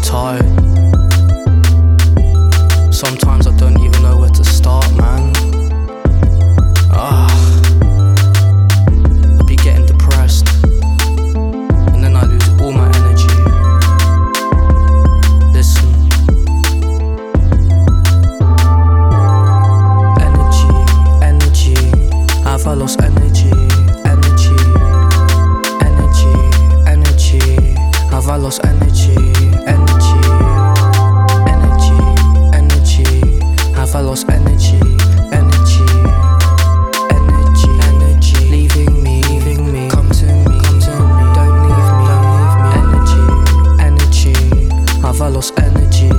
tired. Sometimes I don't even know where to start, man. I be getting depressed, and then I lose all my energy. Listen. Energy, have I lost energy? Have I lost energy? Have I lost energy? Leaving me, come to me, don't leave me, energy, have I lost energy?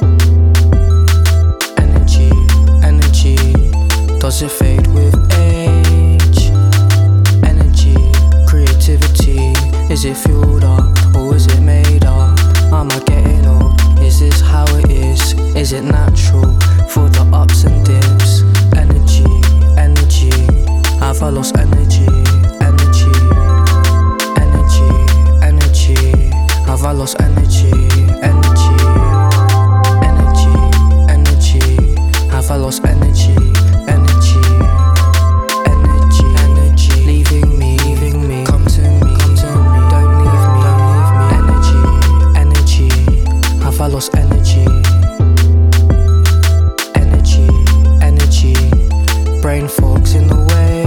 Does it fade with age? Energy, creativity, is it fueled up? Or is it made up? Am I getting old? Is this how it is? Is it natural for the ups and dips? Energy, have I lost energy? Have I lost energy? Have I lost energy? Leaving me, come to me, don't leave me, energy, have I lost energy? Brain fog's in the way.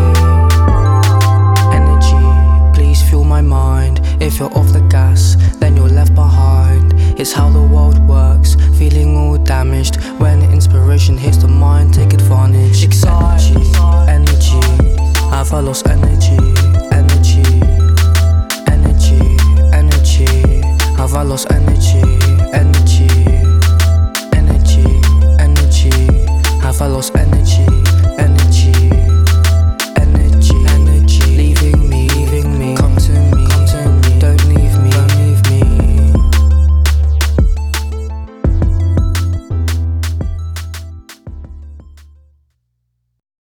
Energy, please fuel my mind. If you're off the gas, then you're left behind. It's how the world works, feeling all damaged. When inspiration hits the mind, take advantage. Energy, have I lost energy? Have I lost energy? Have I lost energy?